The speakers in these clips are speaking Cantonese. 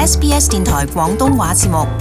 SBS 電台廣東話節目。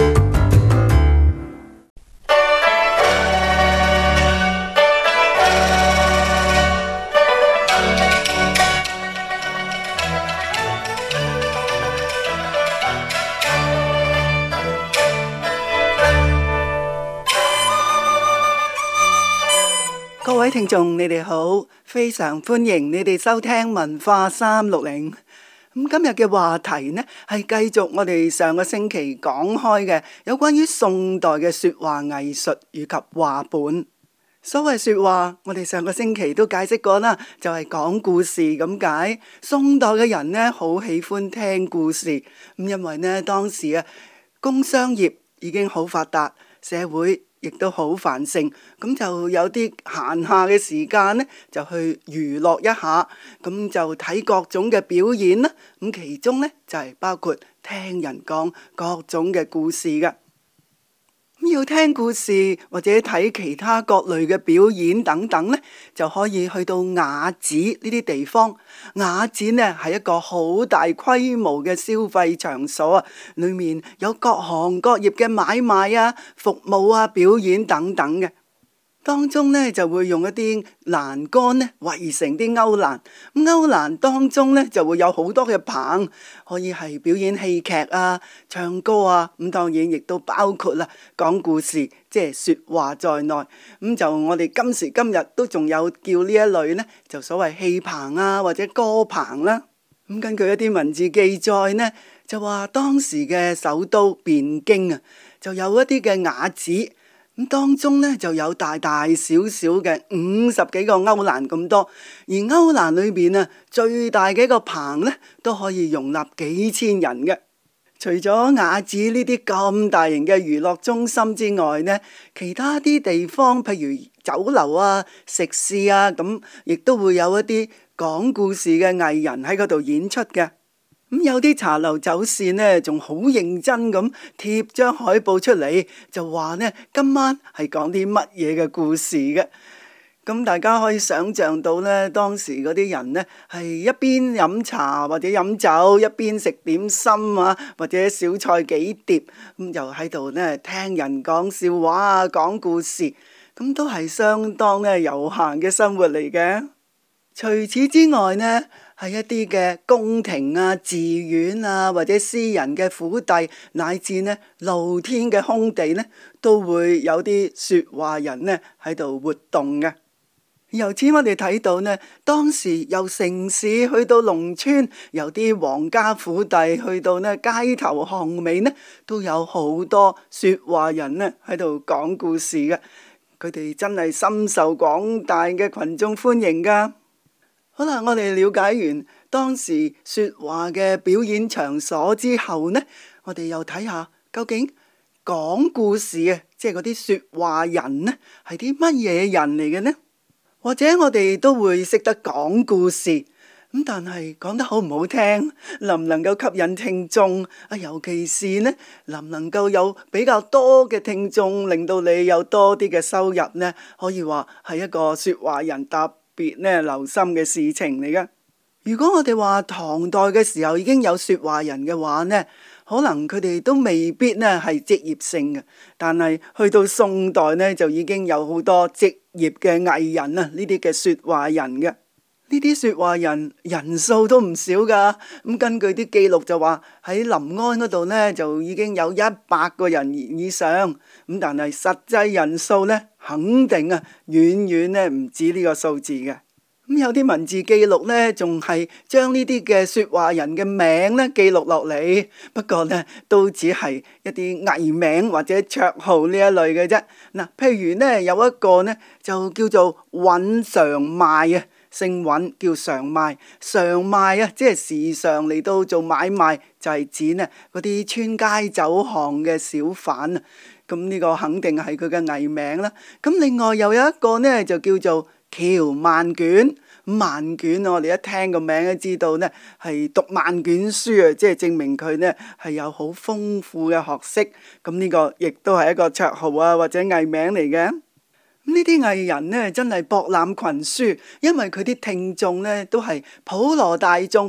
各位聽眾，你哋好，非常歡迎你哋收聽文化360。今日嘅話題呢，係繼續我哋上個星期講開嘅有關於宋代嘅說話藝術以及話本。所謂說話，我哋上個星期都解釋過啦，就係講故事咁解。宋代嘅人呢，好喜歡聽故事，因為呢當時啊工商業已經好發達，社會亦都好繁盛，咁就有啲閒下嘅時間呢，就去娛樂一下，咁就睇各種嘅表演啦。咁其中呢，就係包括聽人講各種嘅故事㗎。要聽故事或者睇其他各類嘅表演等等呢，就可以去到雅寺呢啲地方。雅寺呢係一個好大規模嘅消費場所啊，裏面有各行各業嘅買賣啊、服務啊、表演等等嘅。當中呢就會用一啲欄杆呢圍成啲勾欄，勾欄當中呢就會有好多嘅棚，可以係表演戲劇啊、唱歌啊，咁當然亦都包括啦講故事，即係說話在內。咁就我哋今時今日都仲有叫呢一類呢，就所謂戲棚啊或者歌棚啦。咁根據一啲文字記載呢，就話當時嘅首都汴京啊，就有一啲嘅雅寺。咁當中呢就有大大小小嘅50幾個勾欄咁多，而勾欄裏邊啊最大嘅一個棚呢都可以容納幾千人嘅。除咗雅寺呢啲咁大型嘅娛樂中心之外呢，其他啲地方譬如酒樓啊、食肆啊，咁亦都會有一啲講故事嘅藝人喺嗰度演出嘅。咁有啲茶樓酒肆呢，仲好認真咁貼張海報出嚟，就話呢今晚係講啲乜嘢嘅故事嘅。咁大家可以想像到呢，當時嗰啲人呢係一邊飲茶或者飲酒，一邊食點心啊，或者小菜幾碟，咁就喺度呢聽人講笑話啊，講故事，咁都係相當呢悠閒嘅生活嚟嘅。除此之外呢，係一啲嘅宮廷啊、寺院啊，或者私人嘅府邸，乃至呢露天嘅空地呢，都會有啲說話人呢喺度活動嘅。由此我哋睇到呢，當時由城市去到農村，由啲皇家府邸去到呢街頭巷尾呢，都有好多說話人呢喺度講故事嘅。佢哋真係深受廣大嘅群眾歡迎㗎。好啦，我哋了解完當時說話嘅表演場所之後呢，我哋又睇下究竟講故事啊，即係嗰啲說話人呢，係啲乜嘢人嚟嘅呢？或者我哋都會識得講故事，咁但係講得好唔好聽，能唔能夠吸引聽眾啊？尤其是呢，能唔能夠有比較多嘅聽眾，令到你有多啲嘅收入呢？可以話係一個說話人特別呢留心嘅事情嚟㗎。如果我哋話唐代嘅時候已經有說話人嘅話呢，可能佢哋都未必呢係職業性嘅，但係去到宋代呢，就已經有好多職業嘅藝人啊，呢啲嘅說話人嘅。呢啲說話人人數都唔少㗎。咁根據啲記錄就話喺臨安嗰度呢，就已經有100個人以上。咁但係實際人數呢，肯定啊遠遠呢唔止呢個數字嘅。咁有啲文字記錄呢，仲係將呢啲嘅說話人嘅名呢記錄落嚟，不過呢都只係一啲藝名或者綽號呢一類嘅啫。嗱，譬如呢有一個呢就叫做尹常賣啊，姓尹叫常賣，常賣啊即係時常嚟到做買賣，就係指呢嗰啲穿街走巷嘅小販啊。咁呢個肯定係佢嘅藝名啦。咁另外又有一個呢就叫做喬萬卷。萬卷我哋一聽個名都知道呢係讀萬卷書啊，即係證明佢呢係有好豐富嘅學識。咁呢個亦都係一個綽號啊或者藝名嚟嘅。呢啲藝人呢真係博覽群書，因為佢啲聽眾呢都係普羅大眾，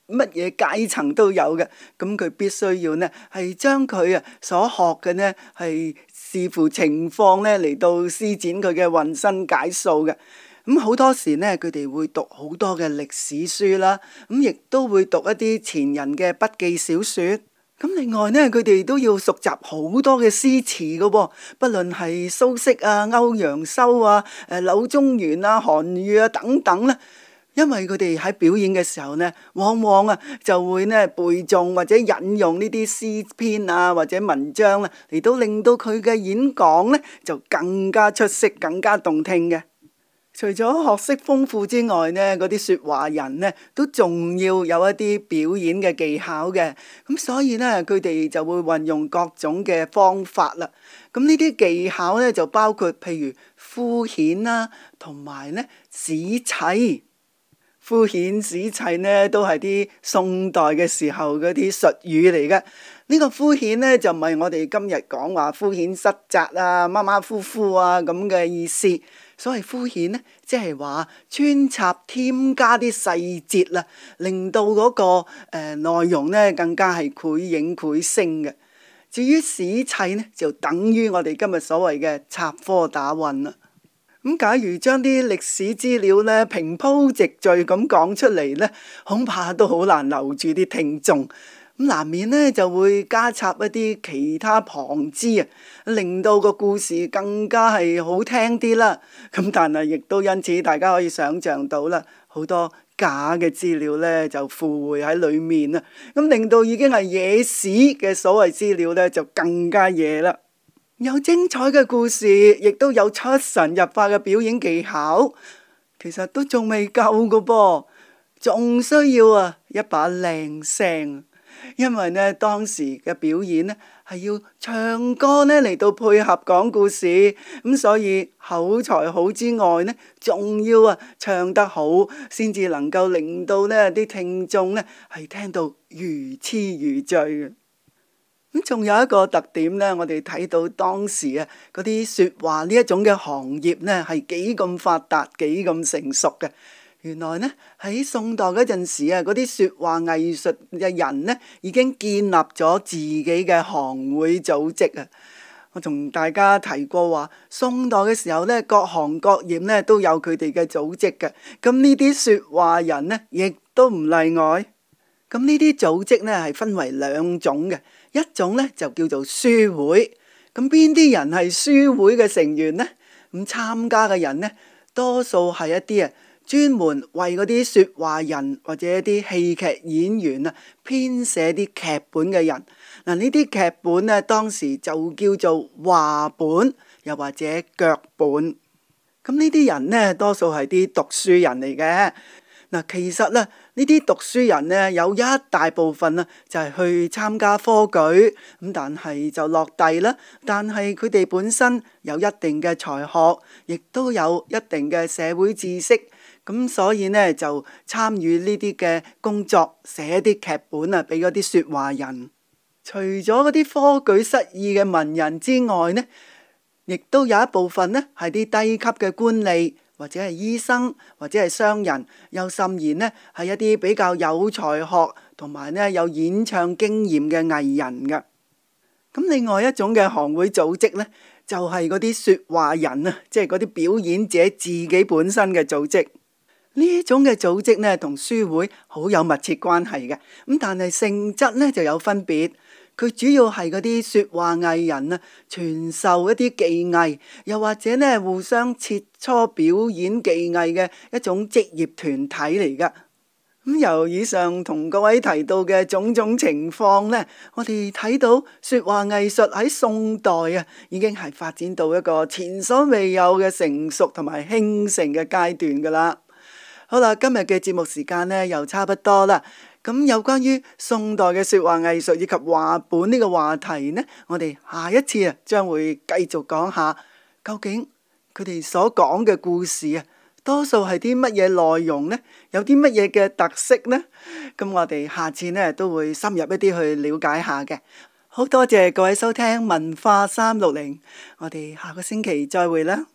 乜嘢階層都有嘅。咁佢必須要呢係將佢所學嘅呢係視乎情況呢嚟到施展佢嘅渾身解數嘅。咁好多時呢，佢哋會讀好多嘅歷史書啦，咁亦都會讀一啲前人嘅筆記小說。咁另外呢，佢哋都要熟習好多嘅詩詞嘅喎，不論係蘇軾啊、歐陽修啊、柳宗元啊、韓愈啊等等啦。因為佢哋喺表演嘅時候呢，往往就會呢背誦或者引用呢啲詩篇啊或者文章啦，嚟到令到佢嘅演講呢就更加出色、更加動聽嘅。除咗學識豐富之外呢，嗰啲說話人呢都仲要有一啲表演嘅技巧嘅。咁所以呢，佢哋就會運用各種嘅方法啦。咁呢啲技巧呢，就包括譬如敷衍啦，同埋呢使砌。敷衍使砌呢都係啲宋代嘅時候嗰啲術語嚟嘅。呢個敷衍呢，就唔係我哋今日講話敷衍塞責啊、馬馬虎虎啊咁嘅意思。所謂敷衍呢，即係話穿插添加啲細節啦，令到嗰個內容呢更加係繪影繪聲嘅。至於使砌呢，就等於我哋今日所謂嘅插科打諢啦。咁假如將啲歷史資料呢平鋪直敘咁講出嚟呢，恐怕都好難留住啲聽眾。咁難免呢就會加插一啲其他旁枝啊，令到個故事更加係好聽啲啦。咁但係亦都因此大家可以想像到啦，好多假嘅資料呢就附會喺裡面啊，咁令到已經係野史嘅所謂資料呢就更加野啦。有精彩嘅故事，亦都有出神入化嘅表演技巧，其實都仲未夠㗎噃，仲需要一把靚聲。因為呢當時嘅表演呢係要唱歌呢嚟到配合講故事，咁所以口才好之外呢，仲要唱得好，先至能夠令到呢啲聽眾呢係聽到如痴如醉嘅。咁仲有一個特點呢，我哋睇到當時嗰啲說話呢一種嘅行業呢係幾咁發達、幾咁成熟嘅。原來呢喺宋代嗰陣時嗰啲說話藝術嘅人呢已經建立咗自己嘅行會組織啊！我同大家提過話，宋代嘅時候呢，各行各業呢都有佢哋嘅組織嘅。咁呢啲說話人呢，亦都唔例外。咁呢啲組織呢係分為兩種嘅，一種呢就叫做書會。咁邊啲人係書會嘅成員呢？咁參加嘅人呢，多數係一啲專門為嗰啲說話人或者一啲戲劇演員編寫啲劇本嘅人。嗱，呢啲劇本呢，當時就叫做話本，又或者腳本。咁呢啲人呢，多數係啲讀書人嚟嘅。嗱，其實呢啲讀書人呢，有一大部分就係去參加科舉，咁但係就落第啦。但係佢哋本身有一定嘅才學，亦都有一定嘅社會知識，咁所以呢就參與呢啲嘅工作，寫啲劇本俾嗰啲說話人。除咗嗰啲科舉失意嘅文人之外呢，亦都有一部分呢係啲低級嘅官吏，或者係醫生，或者係商人，又甚言呢係一啲比較有才學同埋呢有演唱經驗嘅藝人㗎。咁另外一種嘅行會組織呢，就係嗰啲說話人啊，即係嗰啲表演者自己本身嘅組織。呢種嘅組織呢，同書會好有密切關係嘅。咁但係性質呢就有分別。佢主要係嗰啲說話藝人傳授一啲技藝，又或者呢互相切磋表演技藝嘅一種職業團體嚟㗎。咁由以上同各位提到嘅種種情況呢，我哋睇到說話藝術喺宋代已經係發展到一個前所未有嘅成熟同埋興盛嘅階段㗎啦。好啦，今日嘅節目時間呢又差不多啦。咁有關於宋代嘅說話藝術以及話本呢個話題呢，我哋下一次將會繼續講下，究竟佢哋所講嘅故事多數係啲乜嘢內容呢？有啲乜嘢嘅特色呢？咁我哋下次呢都會深入一啲去了解下嘅。好多謝各位收聽文化360，我哋下個星期再會啦。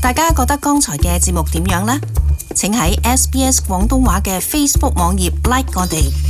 大家覺得剛才嘅節目點樣呢？請喺SBS 廣東話嘅 Facebook 網頁 like 我哋。